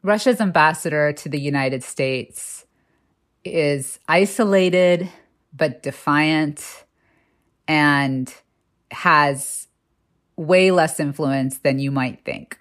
Russia's ambassador to the United States is isolated but defiant and has way less influence than you might think.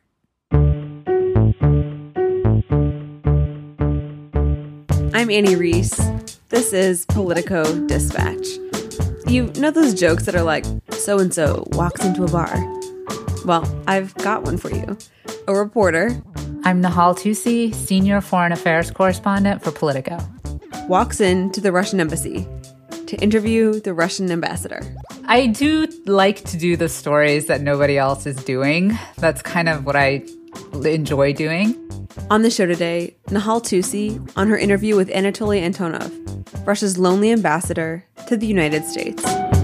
I'm Annie Reese. This is Politico Dispatch. You know those jokes that are like, so-and-so walks into a bar? Well, I've got one for you. A reporter, I'm Nahal Tusi, senior foreign affairs correspondent for Politico, walks into the Russian embassy to interview the Russian ambassador. I do like to do the stories that nobody else is doing. That's kind of what I enjoy doing. On the show today, Nahal Tusi on her interview with Anatoly Antonov, Russia's lonely ambassador to the United States.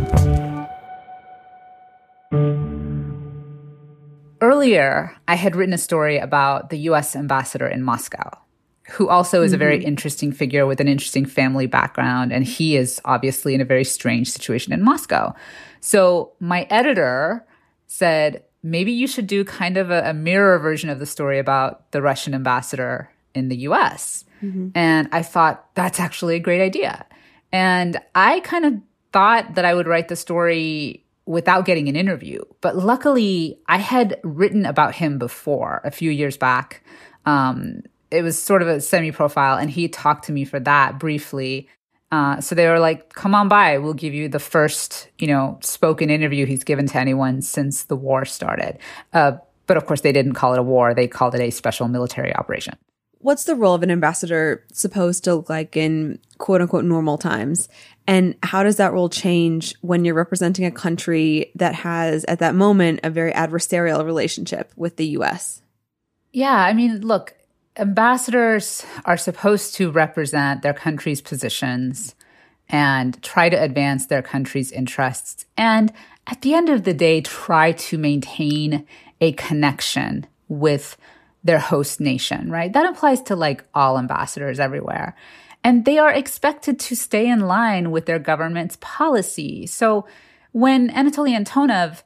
Earlier, I had written a story about the U.S. ambassador in Moscow, who also is a very interesting figure with an interesting family background, and he is obviously in a very strange situation in Moscow. So my editor said, maybe you should do kind of a mirror version of the story about the Russian ambassador in the U.S. And I thought, that's actually a great idea. And I kind of thought that I would write the story without getting an interview. But luckily, I had written about him before, a few years back. It was sort of a semi-profile, and he talked to me for that briefly. So they were like, come on by. We'll give you the first, spoken interview he's given to anyone since the war started. But of course, they didn't call it a war. They called it a special military operation. What's the role of an ambassador supposed to look like in quote-unquote normal times? And how does that role change when you're representing a country that has, at that moment, a very adversarial relationship with the U.S.? Yeah, I mean, look, ambassadors are supposed to represent their country's positions and try to advance their country's interests. And at the end of the day, try to maintain a connection with their host nation, right? That applies to like all ambassadors everywhere. And they are expected to stay in line with their government's policy. So when Anatoly Antonov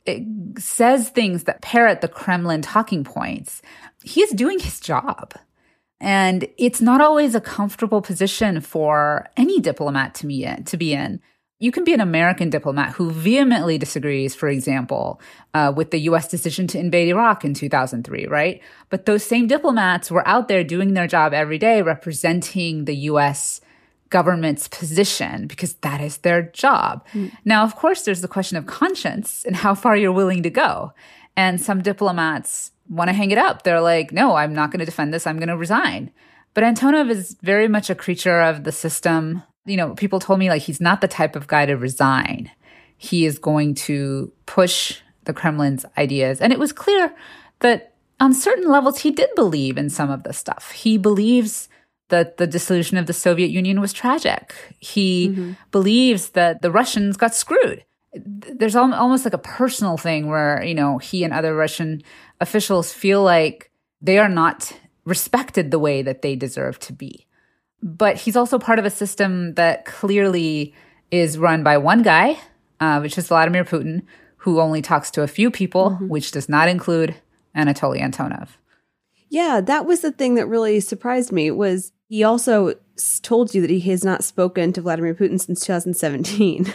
says things that parrot the Kremlin talking points, he's doing his job. And it's not always a comfortable position for any diplomat to be in. You can be an American diplomat who vehemently disagrees, for example, with the U.S. decision to invade Iraq in 2003, right? But those same diplomats were out there doing their job every day, representing the U.S. government's position, because that is their job. Now, of course, there's the question of conscience and how far you're willing to go. And some diplomats want to hang it up. They're like, no, I'm not going to defend this. I'm going to resign. But Antonov is very much a creature of the system. People told me like he's not the type of guy to resign. He is going to push the Kremlin's ideas. And it was clear that on certain levels, he did believe in some of this stuff. He believes that the dissolution of the Soviet Union was tragic. He believes that the Russians got screwed. There's almost like a personal thing where, he and other Russian officials feel like they are not respected the way that they deserve to be. But he's also part of a system that clearly is run by one guy, which is Vladimir Putin, who only talks to a few people, which does not include Anatoly Antonov. Yeah, that was the thing that really surprised me, was he also told you that he has not spoken to Vladimir Putin since 2017.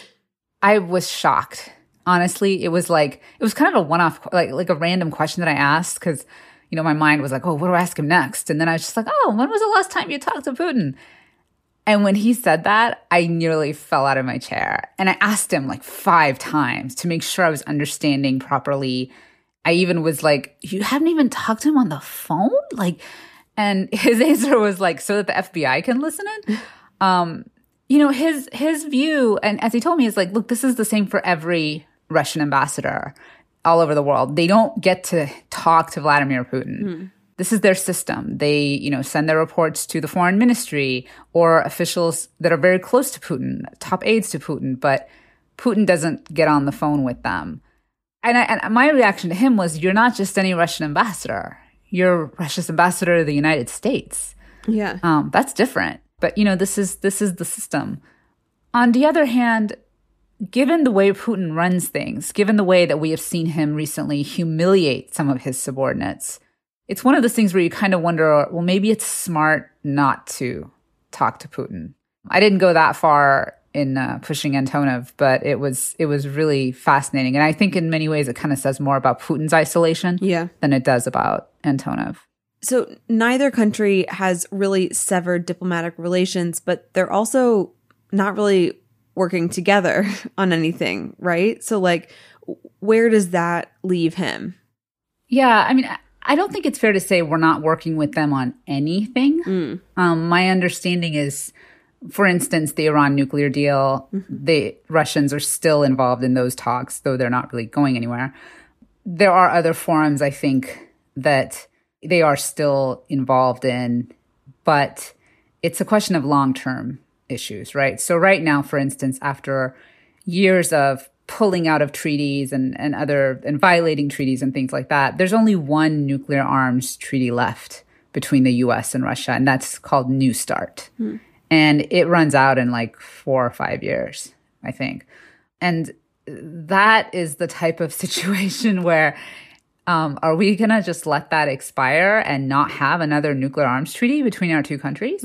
I was shocked. Honestly, it was kind of a one-off, like a random question that I asked because my mind was like, oh, what do I ask him next? And then I was just like, oh, when was the last time you talked to Putin? And when he said that, I nearly fell out of my chair. And I asked him like 5 times to make sure I was understanding properly. I even was like, you haven't even talked to him on the phone? And his answer was like, so that the FBI can listen in? His view, and as he told me, is like, look, this is the same for every Russian ambassador all over the world. They don't get to talk to Vladimir Putin. This is their system. They, send their reports to the foreign ministry or officials that are very close to Putin, top aides to Putin, but Putin doesn't get on the phone with them. And my reaction to him was, you're not just any Russian ambassador. You're Russia's ambassador to the United States. Yeah. That's different. But, this is the system. On the other hand, given the way Putin runs things, given the way that we have seen him recently humiliate some of his subordinates, it's one of those things where you kind of wonder, well, maybe it's smart not to talk to Putin. I didn't go that far in pushing Antonov, but it was really fascinating. And I think in many ways it kind of says more about Putin's isolation than it does about Antonov. So neither country has really severed diplomatic relations, but they're also not really working together on anything, right? So like, where does that leave him? Yeah, I mean, I don't think it's fair to say we're not working with them on anything. My understanding is, for instance, the Iran nuclear deal, the Russians are still involved in those talks, though they're not really going anywhere. There are other forums, I think, that they are still involved in, but it's a question of long-term issues, right? So right now, for instance, after years of pulling out of treaties and violating treaties and things like that, there's only one nuclear arms treaty left between the US and Russia, and that's called New START. And it runs out in like 4 or 5 years, I think. And that is the type of situation where are we going to just let that expire and not have another nuclear arms treaty between our two countries?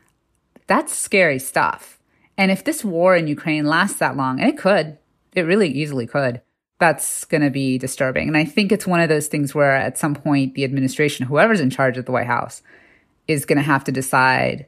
That's scary stuff. And if this war in Ukraine lasts that long, and it really easily could, that's going to be disturbing. And I think it's one of those things where at some point the administration, whoever's in charge at the White House, is going to have to decide,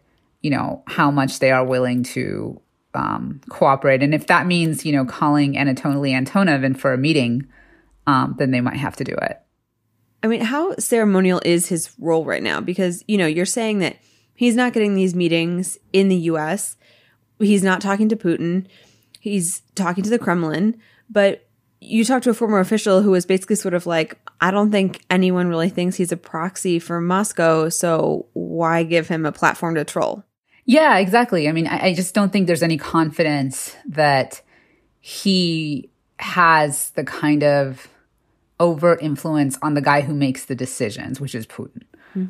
how much they are willing to cooperate. And if that means, calling Anatoly Antonov in for a meeting, then they might have to do it. I mean, how ceremonial is his role right now? Because, you're saying that he's not getting these meetings in the U.S. He's not talking to Putin. He's talking to the Kremlin. But you talked to a former official who was basically sort of like, I don't think anyone really thinks he's a proxy for Moscow, so why give him a platform to troll? Yeah, exactly. I mean, I just don't think there's any confidence that he has the kind of overt influence on the guy who makes the decisions, which is Putin.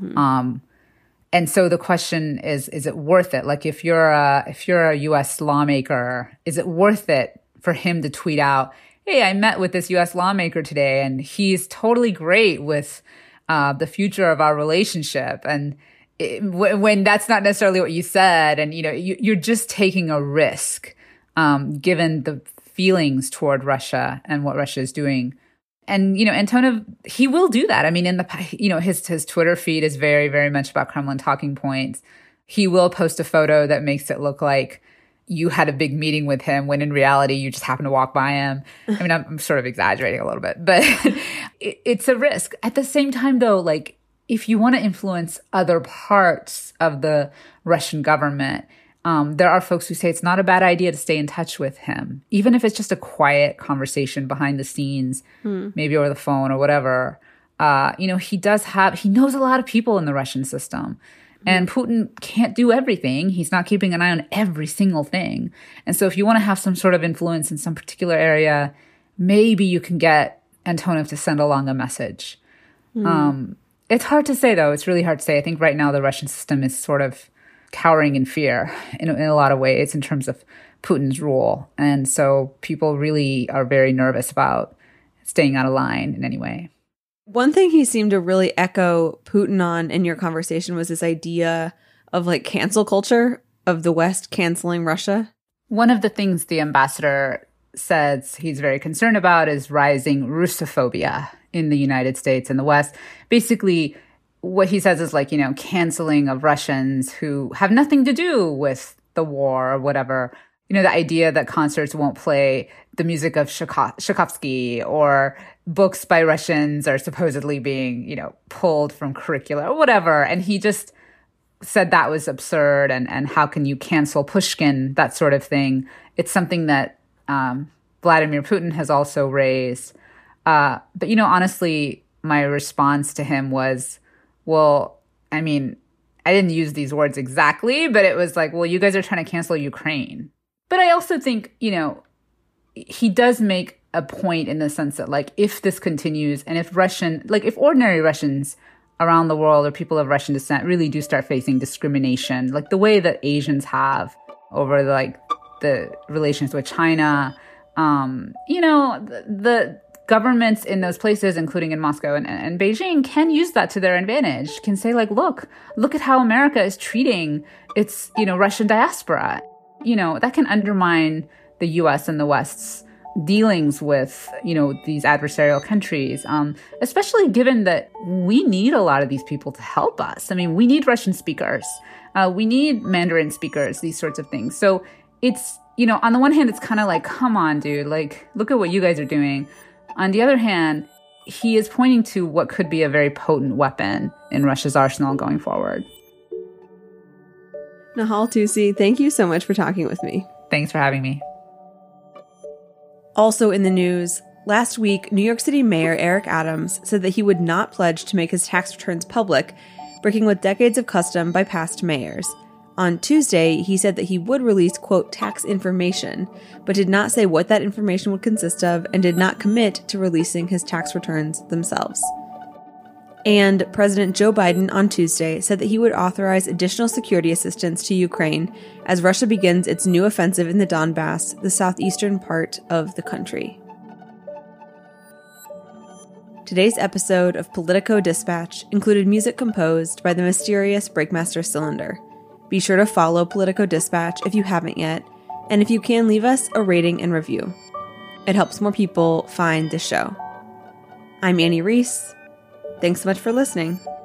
And so the question is it worth it? Like if you're a US lawmaker, is it worth it for him to tweet out, hey, I met with this US lawmaker today and he's totally great with the future of our relationship. And when that's not necessarily what you said, and you're just taking a risk given the feelings toward Russia and what Russia is doing. And Antonov, he will do that. I mean, his Twitter feed is very, very much about Kremlin talking points. He will post a photo that makes it look like you had a big meeting with him when in reality you just happened to walk by him. I mean, I'm sort of exaggerating a little bit, but it's a risk. At the same time, though, like, if you want to influence other parts of the Russian government, there are folks who say it's not a bad idea to stay in touch with him, even if it's just a quiet conversation behind the scenes, maybe over the phone or whatever. He knows a lot of people in the Russian system. And Putin can't do everything. He's not keeping an eye on every single thing. And so if you want to have some sort of influence in some particular area, maybe you can get Antonov to send along a message. It's hard to say, though. It's really hard to say. I think right now the Russian system is sort of cowering in fear in a lot of ways in terms of Putin's rule. And so people really are very nervous about staying out of line in any way. One thing he seemed to really echo Putin on in your conversation was this idea of like cancel culture, of the West canceling Russia. One of the things the ambassador says he's very concerned about is rising Russophobia in the United States and the West. Basically, what he says is like, canceling of Russians who have nothing to do with the war or whatever. The idea that concerts won't play the music of Tchaikovsky or books by Russians are supposedly being, pulled from curricula or whatever. And he just said that was absurd. And how can you cancel Pushkin, that sort of thing. It's something that Vladimir Putin has also raised. But, honestly, my response to him was, well, I mean, I didn't use these words exactly, but it was like, well, you guys are trying to cancel Ukraine. But I also think, he does make a point in the sense that, like, if this continues and if ordinary Russians around the world or people of Russian descent really do start facing discrimination, like the way that Asians have over, like, the relations with China, the governments in those places, including in Moscow and Beijing, can use that to their advantage, can say like, look at how America is treating its, Russian diaspora. That can undermine the US and the West's dealings with, these adversarial countries, especially given that we need a lot of these people to help us. I mean, we need Russian speakers. We need Mandarin speakers, these sorts of things. So it's, on the one hand, it's kind of like, come on, dude, like, look at what you guys are doing. On the other hand, he is pointing to what could be a very potent weapon in Russia's arsenal going forward. Nehal Tusi, thank you so much for talking with me. Thanks for having me. Also in the news, last week, New York City Mayor Eric Adams said that he would not pledge to make his tax returns public, breaking with decades of custom by past mayors. On Tuesday, he said that he would release, quote, tax information, but did not say what that information would consist of and did not commit to releasing his tax returns themselves. And President Joe Biden on Tuesday said that he would authorize additional security assistance to Ukraine as Russia begins its new offensive in the Donbass, the southeastern part of the country. Today's episode of Politico Dispatch included music composed by the mysterious Breakmaster Cylinder. Be sure to follow Politico Dispatch if you haven't yet, and if you can, leave us a rating and review. It helps more people find the show. I'm Annie Reese. Thanks so much for listening.